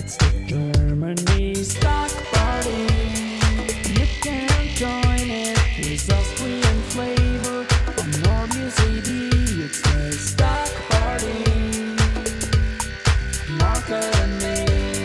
It's the Germany stock party. You can join it. It's Austrian flavor. On Nordius AD. It's the stock party. Martha and me.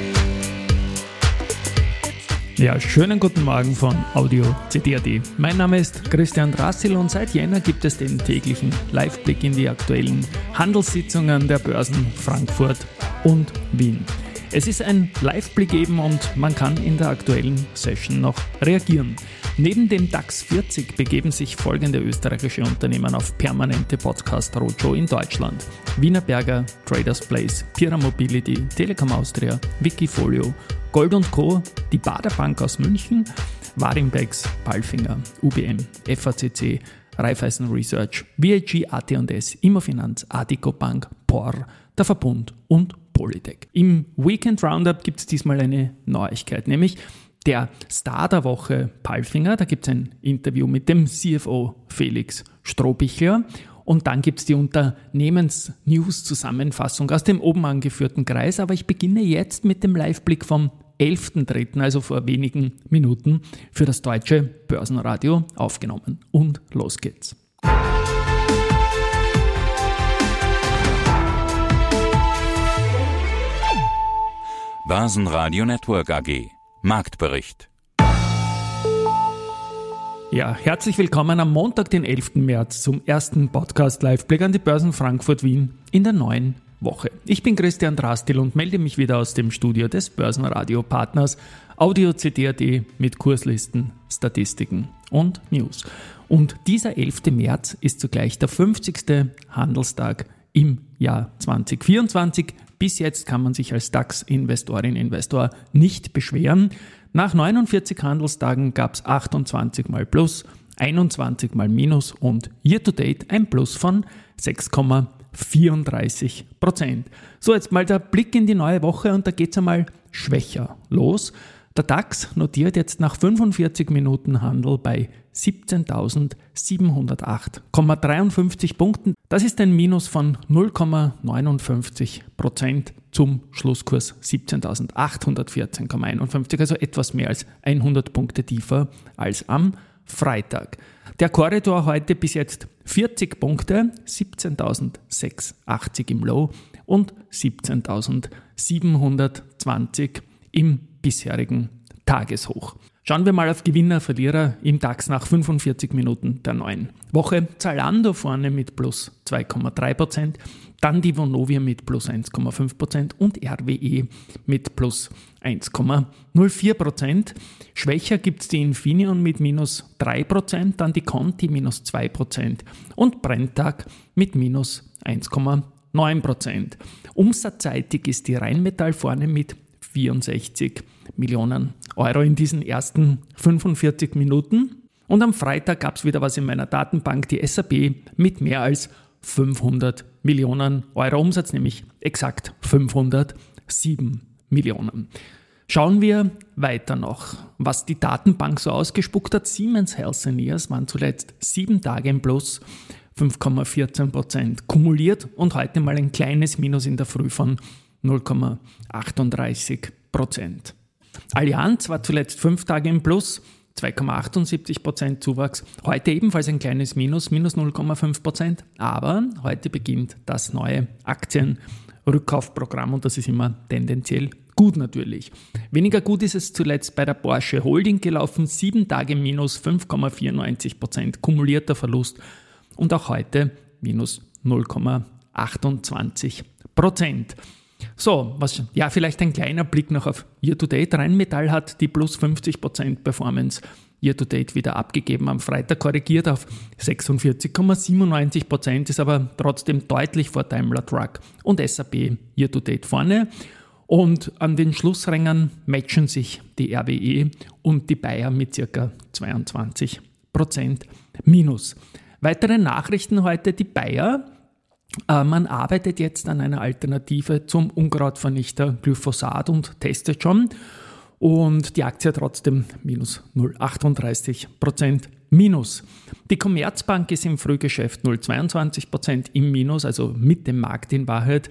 Ja, schönen guten Morgen von Audio CD.at. Mein Name ist Christian Drastil und seit Jänner gibt es den täglichen Live-Blick in die aktuellen Handelssitzungen der Börsen Frankfurt und Wien. Es ist ein Live-Blick eben und man kann in der aktuellen Session noch reagieren. Neben dem DAX 40 begeben sich folgende österreichische Unternehmen auf permanente Podcast-Roadshow in Deutschland: Wienerberger, Traders Place, Pira Mobility, Telekom Austria, Wikifolio, Gold & Co., die Baader Bank aus München, Warimbex, Palfinger, UBM, FACC, Raiffeisen Research, VIG, AT&S, Immofinanz, Addiko Bank, POR, der Verbund und Polytech. Im Weekend Roundup gibt es diesmal eine Neuigkeit, nämlich der Star der Woche Palfinger. Da gibt es ein Interview mit dem CFO Felix Strohbichler. Und dann gibt es die Unternehmens-News-Zusammenfassung aus dem oben angeführten Kreis. Aber ich beginne jetzt mit dem Live-Blick vom 11.3., also vor wenigen Minuten, für das Deutsche Börsenradio aufgenommen. Und los geht's. Börsenradio Network AG. Marktbericht. Ja, herzlich willkommen am Montag, den 11. März, zum ersten Podcast-Live-Blick an die Börsen Frankfurt-Wien in der neuen Woche. Ich bin Christian Drastil und melde mich wieder aus dem Studio des Börsenradio-Partners Audio CD.at mit Kurslisten, Statistiken und News. Und dieser 11. März ist zugleich der 50. Handelstag im Jahr 2024. Bis jetzt kann man sich als DAX-Investorin, Investor nicht beschweren. Nach 49 Handelstagen gab es 28 mal Plus, 21 mal Minus und year-to-date ein Plus von 6,34%. So, jetzt mal der Blick in die neue Woche und da geht es einmal schwächer los. Der DAX notiert jetzt nach 45 Minuten Handel bei 17.708,53 Punkten. Das ist ein Minus von 0,59% zum Schlusskurs 17.814,51, also etwas mehr als 100 Punkte tiefer als am Freitag. Der Korridor heute bis jetzt 40 Punkte, 17.680 im Low und 17.720 im bisherigen Tageshoch. Schauen wir mal auf Gewinner, Verlierer im DAX nach 45 Minuten der neuen Woche. Zalando vorne mit plus 2,3%, dann die Vonovia mit plus 1,5% und RWE mit plus 1,04%. Schwächer gibt es die Infineon mit minus 3%, dann die Conti minus 2% und Brenntag mit minus 1,9%. Umsatzseitig ist die Rheinmetall vorne mit 64 Millionen Euro in diesen ersten 45 Minuten. Und am Freitag gab es wieder was in meiner Datenbank, die SAP mit mehr als 500 Millionen Euro Umsatz, nämlich exakt 507 Millionen. Schauen wir weiter noch, was die Datenbank so ausgespuckt hat. Siemens Healthineers waren zuletzt 7 Tage im Plus, 5,14% kumuliert und heute mal ein kleines Minus in der Früh von 0,38%. Allianz war zuletzt 5 Tage im Plus, 2,78% Zuwachs. Heute ebenfalls ein kleines Minus, minus 0,5%. Aber heute beginnt das neue Aktienrückkaufprogramm und das ist immer tendenziell gut natürlich. Weniger gut ist es zuletzt bei der Porsche Holding gelaufen. 7 Tage Minus, 5,94% kumulierter Verlust und auch heute minus 0,28%. So, vielleicht ein kleiner Blick noch auf Year-to-Date. Rheinmetall hat die plus 50% Performance Year-to-Date wieder abgegeben, am Freitag korrigiert auf 46,97%, ist aber trotzdem deutlich vor Daimler Truck und SAP Year-to-Date vorne. Und an den Schlussrängen matchen sich die RWE und die Bayer mit ca. 22% Minus. Weitere Nachrichten heute: die Bayer. Man arbeitet jetzt an einer Alternative zum Unkrautvernichter Glyphosat und testet schon. Und die Aktie hat trotzdem minus 0,38% Minus. Die Commerzbank ist im Frühgeschäft 0,22% im Minus, also mit dem Markt in Wahrheit.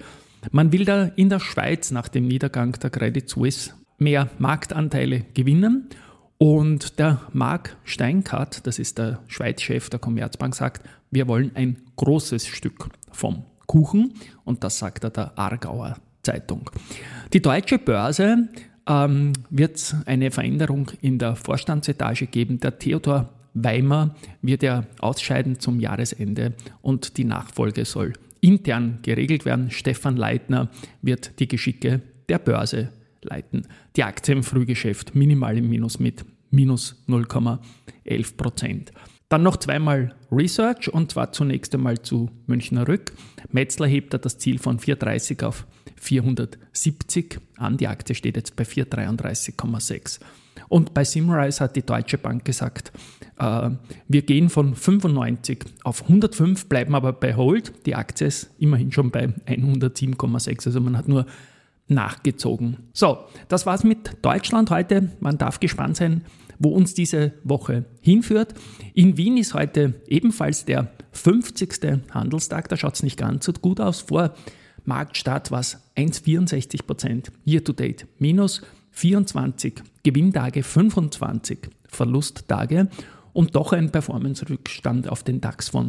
Man will da in der Schweiz nach dem Niedergang der Credit Suisse mehr Marktanteile gewinnen. Und der Marc Steinkart, das ist der Schweiz-Chef der Commerzbank, sagt, wir wollen ein großes Stück vom Kuchen. Und das sagt er der Aargauer Zeitung. Die Deutsche Börse wird es eine Veränderung in der Vorstandsetage geben. Der Theodor Weimer wird ja ausscheiden zum Jahresende und die Nachfolge soll intern geregelt werden. Stefan Leitner wird die Geschicke der Börse leiten. Die Aktie im Frühgeschäft minimal im Minus mit minus 0,11%. Dann noch zweimal Research und zwar zunächst einmal zu Münchner Rück. Metzler hebt das Ziel von 430 auf 470 an. Die Aktie steht jetzt bei 433,6. Und bei Simrise hat die Deutsche Bank gesagt, wir gehen von 95 auf 105, bleiben aber bei Hold. Die Aktie ist immerhin schon bei 107,6, also man hat nur nachgezogen. So, das war's mit Deutschland heute. Man darf gespannt sein, wo uns diese Woche hinführt. In Wien ist heute ebenfalls der 50. Handelstag. Da schaut es nicht ganz so gut aus. Vor Marktstart war es 1,64%, Year-to-Date minus 24 Gewinntage, 25 Verlusttage und doch ein Performance-Rückstand auf den DAX von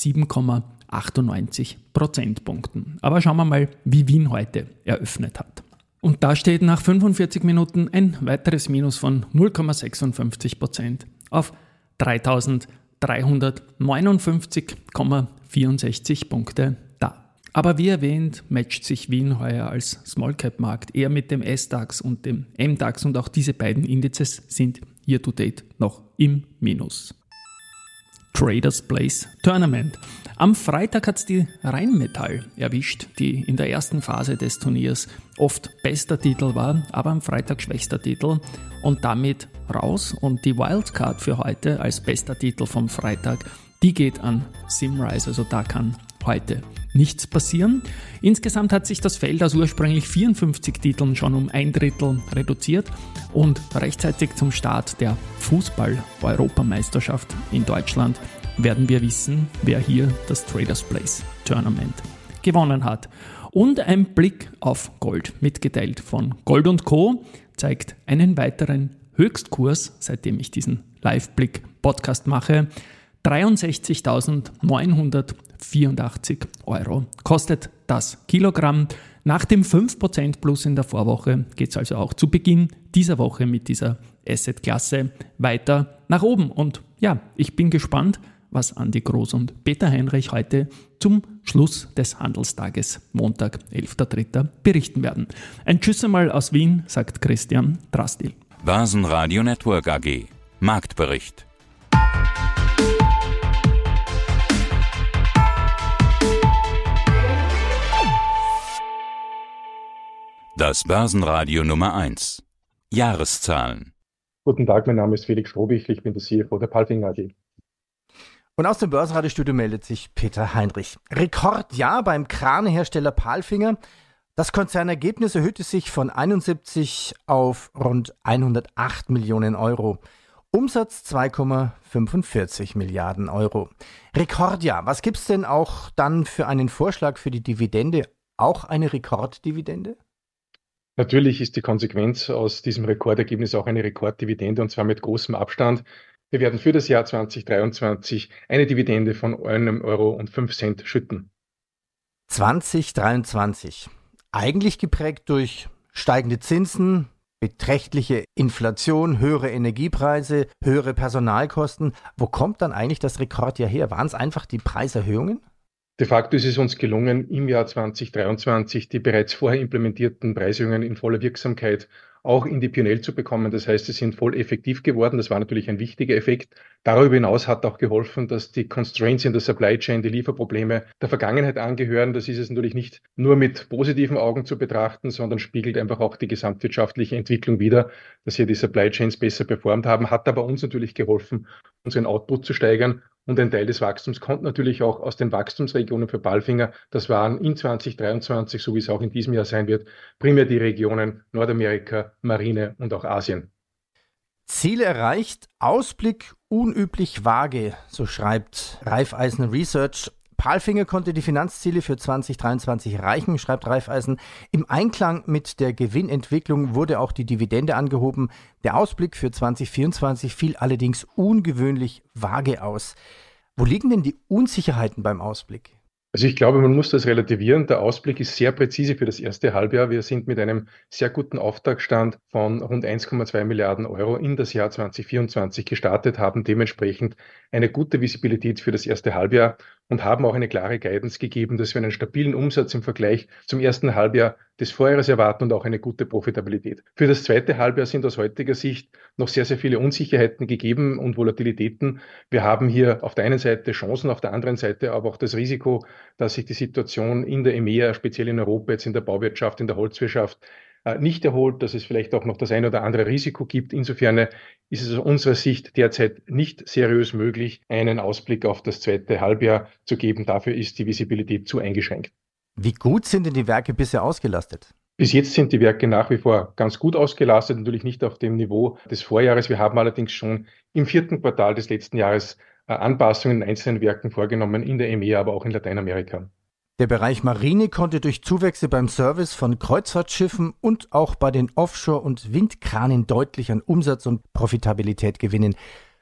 7,98 Prozentpunkten. Aber schauen wir mal, wie Wien heute eröffnet hat. Und da steht nach 45 Minuten ein weiteres Minus von 0,56% auf 3.359,64 Punkte da. Aber wie erwähnt, matcht sich Wien heuer als Small-Cap-Markt eher mit dem S-DAX und dem M-DAX und auch diese beiden Indizes sind year-to-date noch im Minus. Traders Place Tournament. Am Freitag hat es die Rheinmetall erwischt, die in der ersten Phase des Turniers oft bester Titel war, aber am Freitag schwächster Titel und damit raus. Und die Wildcard für heute als bester Titel vom Freitag, die geht an Simrise, also da kann heute nichts passieren. Insgesamt hat sich das Feld aus ursprünglich 54 Titeln schon um 1/3 reduziert und rechtzeitig zum Start der Fußball-Europameisterschaft in Deutschland werden wir wissen, wer hier das Traders Place Tournament gewonnen hat. Und ein Blick auf Gold, mitgeteilt von Gold & Co. zeigt einen weiteren Höchstkurs, seitdem ich diesen Live-Blick-Podcast mache. 63.984 Euro kostet das Kilogramm. Nach dem 5% Plus in der Vorwoche geht es also auch zu Beginn dieser Woche mit dieser Asset-Klasse weiter nach oben. Und ja, ich bin gespannt, was Andi Groß und Peter Heinrich heute zum Schluss des Handelstages, Montag, 11.03. berichten werden. Ein Tschüss einmal aus Wien, sagt Christian Drastil. Börsenradio Network AG. Marktbericht. Das Börsenradio Nummer 1. Jahreszahlen. Guten Tag, mein Name ist Felix Strobich, ich bin der CFO der Palfinger AG. Und aus dem Börsenradiostudio meldet sich Peter Heinrich. Rekordjahr beim Kranhersteller Palfinger. Das Konzernergebnis erhöhte sich von 71 auf rund 108 Millionen Euro. Umsatz 2,45 Milliarden Euro. Rekordjahr. Was gibt's denn auch dann für einen Vorschlag für die Dividende? Auch eine Rekorddividende? Natürlich ist die Konsequenz aus diesem Rekordergebnis auch eine Rekorddividende und zwar mit großem Abstand. Wir werden für das Jahr 2023 eine Dividende von 1,05 Euro schütten. 2023. Eigentlich geprägt durch steigende Zinsen, beträchtliche Inflation, höhere Energiepreise, höhere Personalkosten. Wo kommt dann eigentlich das Rekordjahr her? Waren es einfach die Preiserhöhungen? De facto ist es uns gelungen, im Jahr 2023 die bereits vorher implementierten Preiserhöhungen in voller Wirksamkeit auch in die P&L zu bekommen. Das heißt, sie sind voll effektiv geworden. Das war natürlich ein wichtiger Effekt. Darüber hinaus hat auch geholfen, dass die Constraints in der Supply Chain, die Lieferprobleme der Vergangenheit angehören. Das ist es natürlich nicht nur mit positiven Augen zu betrachten, sondern spiegelt einfach auch die gesamtwirtschaftliche Entwicklung wider, dass hier die Supply Chains besser performt haben, hat aber uns natürlich geholfen, unseren Output zu steigern. Und ein Teil des Wachstums kommt natürlich auch aus den Wachstumsregionen für Palfinger. Das waren in 2023, so wie es auch in diesem Jahr sein wird, primär die Regionen Nordamerika, Marine und auch Asien. Ziele erreicht, Ausblick unüblich vage, so schreibt Raiffeisen Research. Palfinger konnte die Finanzziele für 2023 erreichen, schreibt Raiffeisen. Im Einklang mit der Gewinnentwicklung wurde auch die Dividende angehoben. Der Ausblick für 2024 fiel allerdings ungewöhnlich vage aus. Wo liegen denn die Unsicherheiten beim Ausblick? Also ich glaube, man muss das relativieren. Der Ausblick ist sehr präzise für das erste Halbjahr. Wir sind mit einem sehr guten Auftragsstand von rund 1,2 Milliarden Euro in das Jahr 2024 gestartet, haben dementsprechend eine gute Visibilität für das erste Halbjahr und haben auch eine klare Guidance gegeben, dass wir einen stabilen Umsatz im Vergleich zum ersten Halbjahr des Vorjahres erwarten und auch eine gute Profitabilität. Für das zweite Halbjahr sind aus heutiger Sicht noch sehr, sehr viele Unsicherheiten gegeben und Volatilitäten. Wir haben hier auf der einen Seite Chancen, auf der anderen Seite aber auch das Risiko, dass sich die Situation in der EMEA, speziell in Europa, jetzt in der Bauwirtschaft, in der Holzwirtschaft, nicht erholt, dass es vielleicht auch noch das ein oder andere Risiko gibt. Insofern ist es aus unserer Sicht derzeit nicht seriös möglich, einen Ausblick auf das zweite Halbjahr zu geben. Dafür ist die Visibilität zu eingeschränkt. Wie gut sind denn die Werke bisher ausgelastet? Bis jetzt sind die Werke nach wie vor ganz gut ausgelastet, natürlich nicht auf dem Niveau des Vorjahres. Wir haben allerdings schon im 4. Quartal des letzten Jahres Anpassungen in einzelnen Werken vorgenommen, in der EMEA, aber auch in Lateinamerika. Der Bereich Marine konnte durch Zuwächse beim Service von Kreuzfahrtschiffen und auch bei den Offshore- und Windkranen deutlich an Umsatz und Profitabilität gewinnen.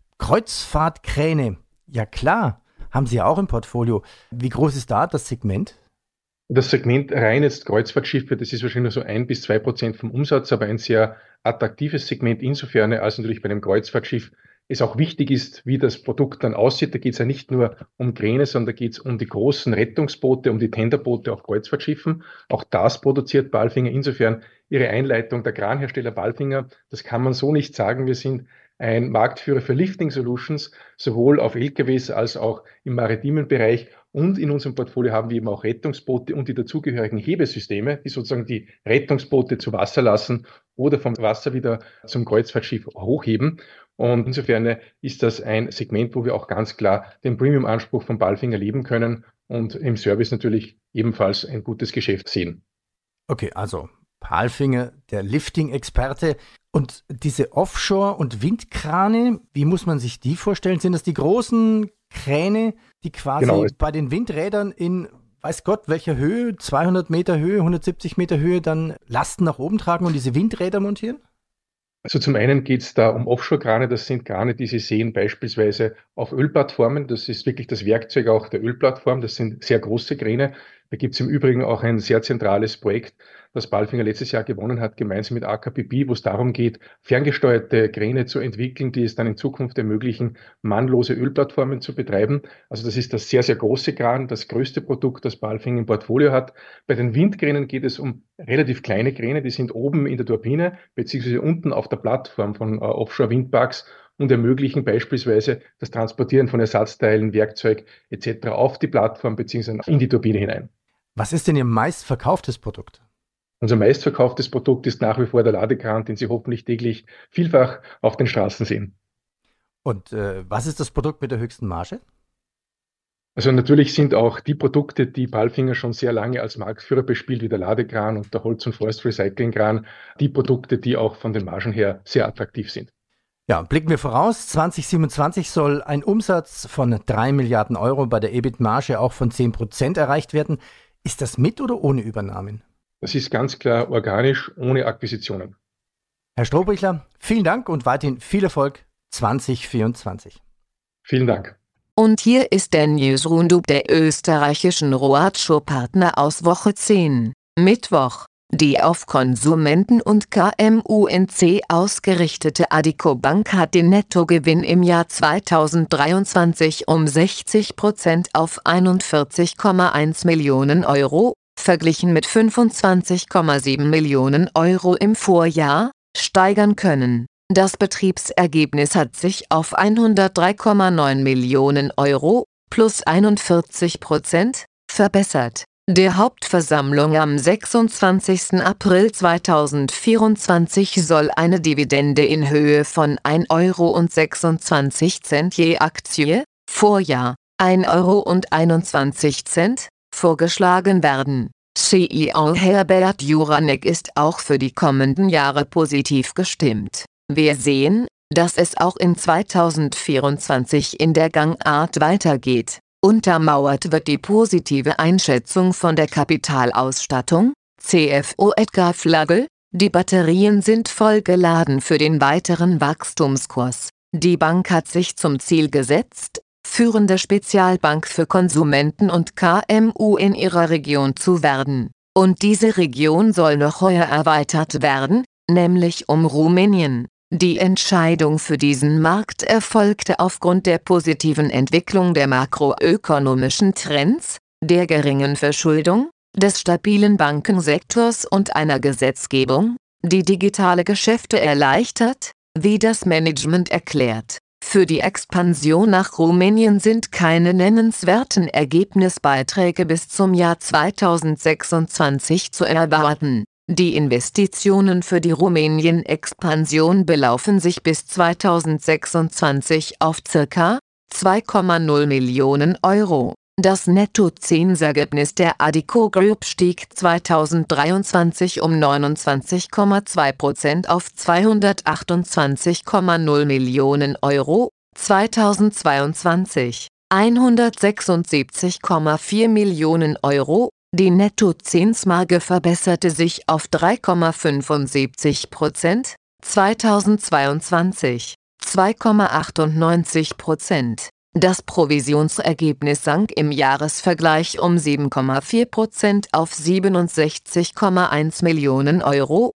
Kreuzfahrtkräne, ja klar, haben Sie ja auch im Portfolio. Wie groß ist da das Segment? Das Segment rein jetzt Kreuzfahrtschiffe, das ist wahrscheinlich nur so 1-2% vom Umsatz, aber ein sehr attraktives Segment insofern, als natürlich bei einem Kreuzfahrtschiff es auch wichtig ist, wie das Produkt dann aussieht. Da geht es ja nicht nur um Kräne, sondern da geht es um die großen Rettungsboote, um die Tenderboote auf Kreuzfahrtschiffen. Auch das produziert Palfinger. Insofern Ihre Einleitung, der Kranhersteller Palfinger, das kann man so nicht sagen. Wir sind ein Marktführer für Lifting Solutions, sowohl auf LKWs als auch im maritimen Bereich. Und in unserem Portfolio haben wir eben auch Rettungsboote und die dazugehörigen Hebesysteme, die sozusagen die Rettungsboote zu Wasser lassen oder vom Wasser wieder zum Kreuzfahrtschiff hochheben. Und insofern ist das ein Segment, wo wir auch ganz klar den Premium-Anspruch von Palfinger leben können und im Service natürlich ebenfalls ein gutes Geschäft sehen. Okay, also Palfinger, der Lifting-Experte. Und diese Offshore- und Windkrane, wie muss man sich die vorstellen? Sind das die großen Kräne, die quasi bei den Windrädern in, weiß Gott, welcher Höhe, 200 Meter Höhe, 170 Meter Höhe, dann Lasten nach oben tragen und diese Windräder montieren? Also zum einen geht es da um Offshore-Krane. Das sind Krane, die Sie sehen beispielsweise auf Ölplattformen. Das ist wirklich das Werkzeug auch der Ölplattform. Das sind sehr große Kräne. Da gibt es im Übrigen auch ein sehr zentrales Projekt, das Palfinger letztes Jahr gewonnen hat, gemeinsam mit AKPP, wo es darum geht, ferngesteuerte Kräne zu entwickeln, die es dann in Zukunft ermöglichen, mannlose Ölplattformen zu betreiben. Also das ist das sehr, sehr große Kran, das größte Produkt, das Palfinger im Portfolio hat. Bei den Windkränen geht es um relativ kleine Kräne, die sind oben in der Turbine beziehungsweise unten auf der Plattform von Offshore-Windparks und ermöglichen beispielsweise das Transportieren von Ersatzteilen, Werkzeug etc. auf die Plattform beziehungsweise in die Turbine hinein. Was ist denn Ihr meistverkauftes Produkt? Unser meistverkauftes Produkt ist nach wie vor der Ladekran, den Sie hoffentlich täglich vielfach auf den Straßen sehen. Und was ist das Produkt mit der höchsten Marge? Also natürlich sind auch die Produkte, die Palfinger schon sehr lange als Marktführer bespielt, wie der Ladekran und der Holz- und Forst-Recycling-Kran, die Produkte, die auch von den Margen her sehr attraktiv sind. Ja, blicken wir voraus. 2027 soll ein Umsatz von 3 Milliarden Euro bei der EBIT-Marge auch von 10% erreicht werden. Ist das mit oder ohne Übernahmen? Das ist ganz klar organisch, ohne Akquisitionen. Herr Strohbichler, vielen Dank und weiterhin viel Erfolg 2024. Vielen Dank. Und hier ist der News-Roundup der österreichischen Roadshow-Partner aus Woche 10, Mittwoch. Die auf Konsumenten und KMUNC ausgerichtete Addiko Bank hat den Nettogewinn im Jahr 2023 um 60% auf 41,1 Millionen Euro, verglichen mit 25,7 Millionen Euro im Vorjahr, steigern können. Das Betriebsergebnis hat sich auf 103,9 Millionen Euro, plus 41%, verbessert. Der Hauptversammlung am 26. April 2024 soll eine Dividende in Höhe von 1,26 Euro je Aktie, Vorjahr 1,21 Euro, vorgeschlagen werden. CEO Herbert Juranek ist auch für die kommenden Jahre positiv gestimmt. Wir sehen, dass es auch in 2024 in der Gangart weitergeht. Untermauert wird die positive Einschätzung von der Kapitalausstattung, CFO Edgar Flagel: Die Batterien sind vollgeladen für den weiteren Wachstumskurs. Die Bank hat sich zum Ziel gesetzt, führende Spezialbank für Konsumenten und KMU in ihrer Region zu werden. Und diese Region soll noch heuer erweitert werden, nämlich um Rumänien. Die Entscheidung für diesen Markt erfolgte aufgrund der positiven Entwicklung der makroökonomischen Trends, der geringen Verschuldung, des stabilen Bankensektors und einer Gesetzgebung, die digitale Geschäfte erleichtert, wie das Management erklärt. Für die Expansion nach Rumänien sind keine nennenswerten Ergebnisbeiträge bis zum Jahr 2026 zu erwarten. Die Investitionen für die Rumänien-Expansion belaufen sich bis 2026 auf ca. 2,0 Millionen Euro. Das Nettozinsergebnis der Addiko Group stieg 2023 um 29,2% auf 228,0 Millionen Euro, 2022 176,4 Millionen Euro. Die Nettozinsmarge verbesserte sich auf 3,75%, 2022 2,98%. Das Provisionsergebnis sank im Jahresvergleich um 7,4% auf 67,1 Millionen Euro,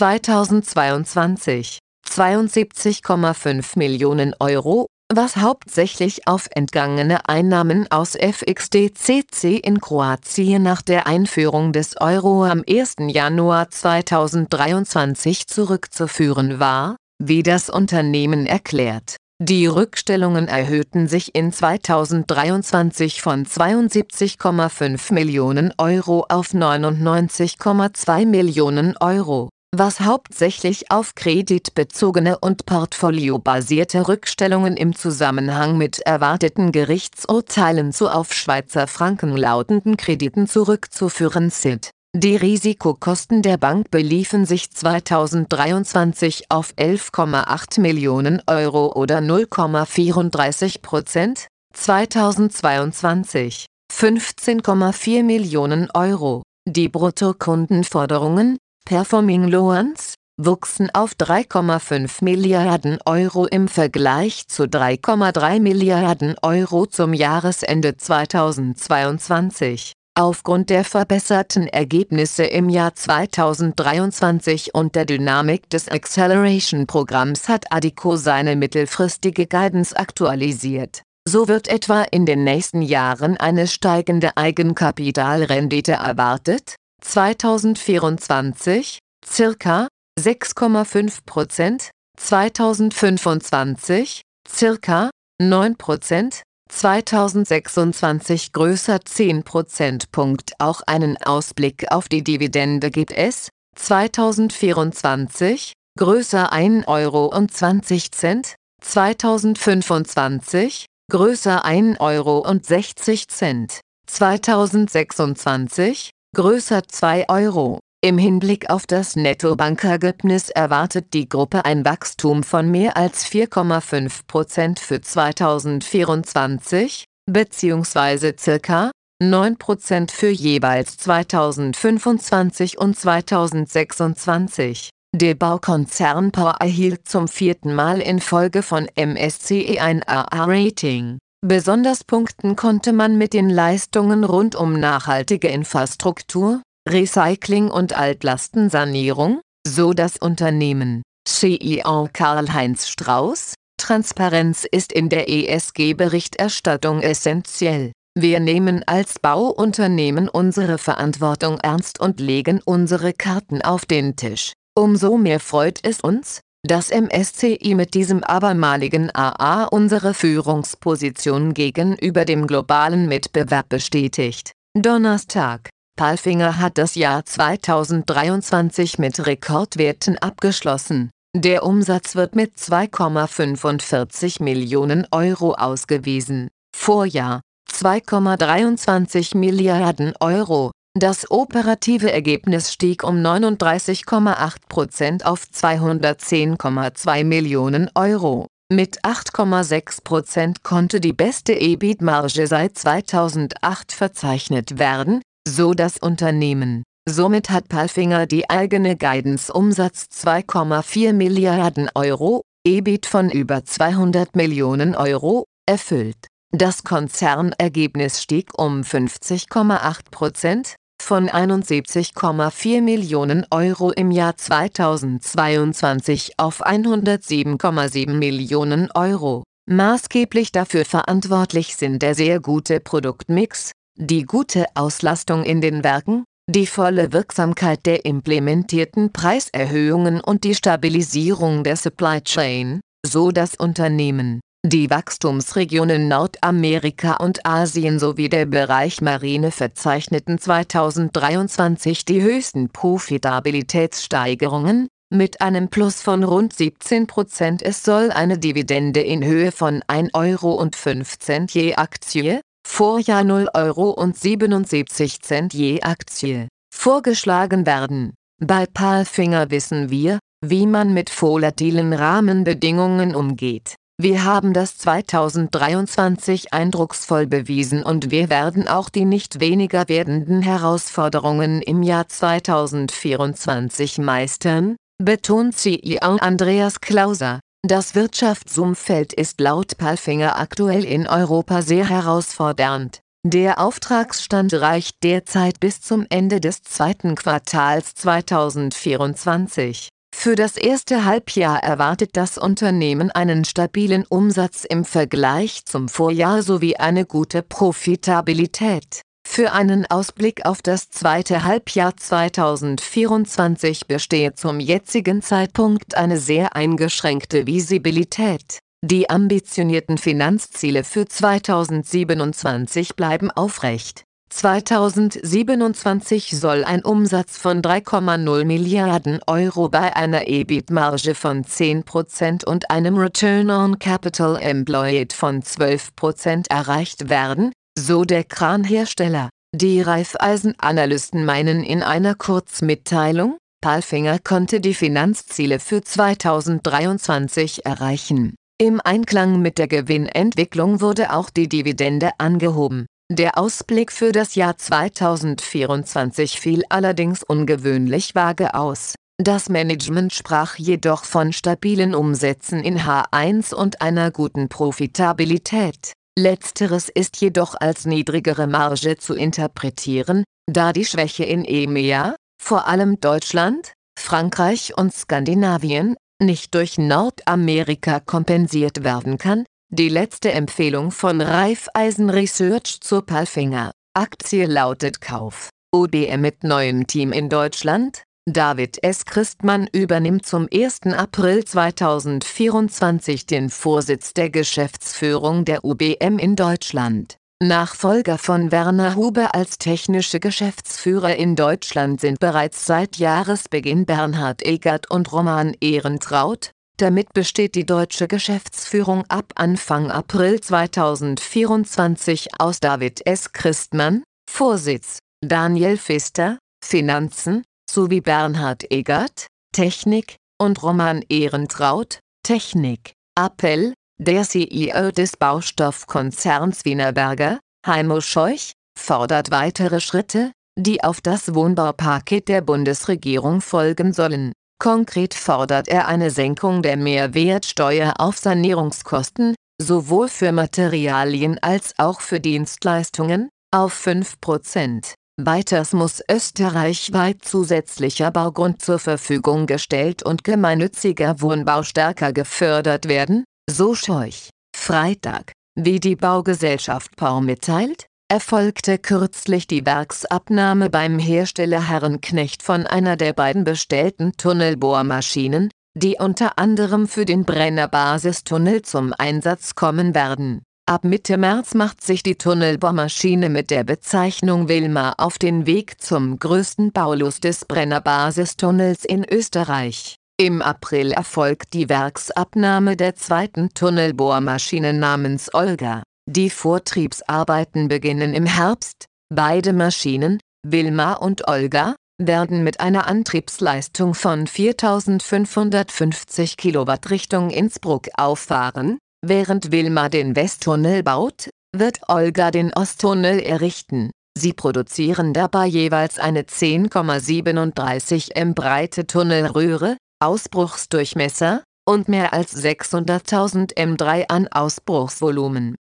2022 72,5 Millionen Euro, was hauptsächlich auf entgangene Einnahmen aus FXDCC in Kroatien nach der Einführung des Euro am 1. Januar 2023 zurückzuführen war, wie das Unternehmen erklärt. Die Rückstellungen erhöhten sich in 2023 von 72,5 Millionen Euro auf 99,2 Millionen Euro, was hauptsächlich auf kreditbezogene und portfoliobasierte Rückstellungen im Zusammenhang mit erwarteten Gerichtsurteilen zu auf Schweizer Franken lautenden Krediten zurückzuführen sind. Die Risikokosten der Bank beliefen sich 2023 auf 11,8 Millionen Euro oder 0,34%, 2022 15,4 Millionen Euro. Die Bruttokundenforderungen, Performing Loans, wuchsen auf 3,5 Milliarden Euro im Vergleich zu 3,3 Milliarden Euro zum Jahresende 2022. Aufgrund der verbesserten Ergebnisse im Jahr 2023 und der Dynamik des Acceleration-Programms hat Addiko seine mittelfristige Guidance aktualisiert. So wird etwa in den nächsten Jahren eine steigende Eigenkapitalrendite erwartet, 2024 ca. 6,5%, 2025 ca. 9%, 2026 größer 10 Prozentpunkt. Auch einen Ausblick auf die Dividende gibt es, 2024 größer 1,20 Euro, 2025 größer 1,60 Euro, 2026 größer 2 Euro. Im Hinblick auf das Nettobankergebnis erwartet die Gruppe ein Wachstum von mehr als 4,5% für 2024, bzw. ca. 9% für jeweils 2025 und 2026. Der Baukonzern Power erhielt zum 4. Mal in Folge von MSCI ein AA-Rating. Besonders punkten konnte man mit den Leistungen rund um nachhaltige Infrastruktur, Recycling und Altlastensanierung, so das Unternehmen. CEO Karl-Heinz Strauß: Transparenz ist in der ESG-Berichterstattung essentiell. Wir nehmen als Bauunternehmen unsere Verantwortung ernst und legen unsere Karten auf den Tisch. Umso mehr freut es uns, dass MSCI mit diesem abermaligen AA unsere Führungsposition gegenüber dem globalen Mitbewerb bestätigt. Donnerstag: Palfinger hat das Jahr 2023 mit Rekordwerten abgeschlossen. Der Umsatz wird mit 2,45 Millionen Euro ausgewiesen. Vorjahr 2,23 Milliarden Euro. Das operative Ergebnis stieg um 39,8% auf 210,2 Millionen Euro. Mit 8,6% konnte die beste EBIT-Marge seit 2008 verzeichnet werden, so das Unternehmen. Somit hat Palfinger die eigene Guidance Umsatz 2,4 Milliarden Euro, EBIT von über 200 Millionen Euro, erfüllt. Das Konzernergebnis stieg um 50,8%, von 71,4 Millionen Euro im Jahr 2022 auf 107,7 Millionen Euro. Maßgeblich dafür verantwortlich sind der sehr gute Produktmix, die gute Auslastung in den Werken, die volle Wirksamkeit der implementierten Preiserhöhungen und die Stabilisierung der Supply Chain, so das Unternehmen. Die Wachstumsregionen Nordamerika und Asien sowie der Bereich Marine verzeichneten 2023 die höchsten Profitabilitätssteigerungen, mit einem Plus von rund 17%. Es soll eine Dividende in Höhe von 1,05 € je Aktie, Vorjahr 0,77 € je Aktie, vorgeschlagen werden. Bei Palfinger wissen wir, wie man mit volatilen Rahmenbedingungen umgeht. Wir haben das 2023 eindrucksvoll bewiesen und wir werden auch die nicht weniger werdenden Herausforderungen im Jahr 2024 meistern, betont CEO Andreas Klauser. Das Wirtschaftsumfeld ist laut Palfinger aktuell in Europa sehr herausfordernd. Der Auftragsstand reicht derzeit bis zum Ende des zweiten Quartals 2024. Für das erste Halbjahr erwartet das Unternehmen einen stabilen Umsatz im Vergleich zum Vorjahr sowie eine gute Profitabilität. Für einen Ausblick auf das zweite Halbjahr 2024 bestehe zum jetzigen Zeitpunkt eine sehr eingeschränkte Visibilität. Die ambitionierten Finanzziele für 2027 bleiben aufrecht. 2027 soll ein Umsatz von 3,0 Milliarden Euro bei einer EBIT-Marge von 10% und einem Return on Capital Employed von 12% erreicht werden, so der Kranhersteller. Die Raiffeisen-Analysten meinen in einer Kurzmitteilung, Palfinger konnte die Finanzziele für 2023 erreichen. Im Einklang mit der Gewinnentwicklung wurde auch die Dividende angehoben. Der Ausblick für das Jahr 2024 fiel allerdings ungewöhnlich vage aus. Das Management sprach jedoch von stabilen Umsätzen in H1 und einer guten Profitabilität. Letzteres ist jedoch als niedrigere Marge zu interpretieren, da die Schwäche in EMEA, vor allem Deutschland, Frankreich und Skandinavien, nicht durch Nordamerika kompensiert werden kann. Die letzte Empfehlung von Raiffeisen Research zur Palfinger Aktie lautet Kauf. UBM mit neuem Team in Deutschland. David S. Christmann übernimmt zum 1. April 2024 den Vorsitz der Geschäftsführung der UBM in Deutschland. Nachfolger von Werner Huber als technische Geschäftsführer in Deutschland sind bereits seit Jahresbeginn Bernhard Egert und Roman Ehrentraut. Damit besteht die deutsche Geschäftsführung ab Anfang April 2024 aus David S. Christmann, Vorsitz, Daniel Pfister, Finanzen, sowie Bernhard Egert, Technik, und Roman Ehrentraut, Technik. Appell, der CEO des Baustoffkonzerns Wienerberger, Heimo Scheuch, fordert weitere Schritte, die auf das Wohnbaupaket der Bundesregierung folgen sollen. Konkret fordert er eine Senkung der Mehrwertsteuer auf Sanierungskosten, sowohl für Materialien als auch für Dienstleistungen, auf 5%. Weiters muss österreichweit zusätzlicher Baugrund zur Verfügung gestellt und gemeinnütziger Wohnbau stärker gefördert werden, so Scheuch. Freitag, wie die Baugesellschaft POR mitteilt, erfolgte kürzlich die Werksabnahme beim Hersteller Herrenknecht von einer der beiden bestellten Tunnelbohrmaschinen, die unter anderem für den Brenner-Basistunnel zum Einsatz kommen werden. Ab Mitte März macht sich die Tunnelbohrmaschine mit der Bezeichnung Wilma auf den Weg zum größten Baulus des Brenner-Basistunnels in Österreich. Im April erfolgt die Werksabnahme der zweiten Tunnelbohrmaschine namens Olga. Die Vortriebsarbeiten beginnen im Herbst. Beide Maschinen, Wilma und Olga, werden mit einer Antriebsleistung von 4550 Kilowatt Richtung Innsbruck auffahren. Während Wilma den Westtunnel baut, wird Olga den Osttunnel errichten. Sie produzieren dabei jeweils eine 10,37 m breite Tunnelröhre, Ausbruchsdurchmesser und mehr als 600.000 m3 an Ausbruchsvolumen.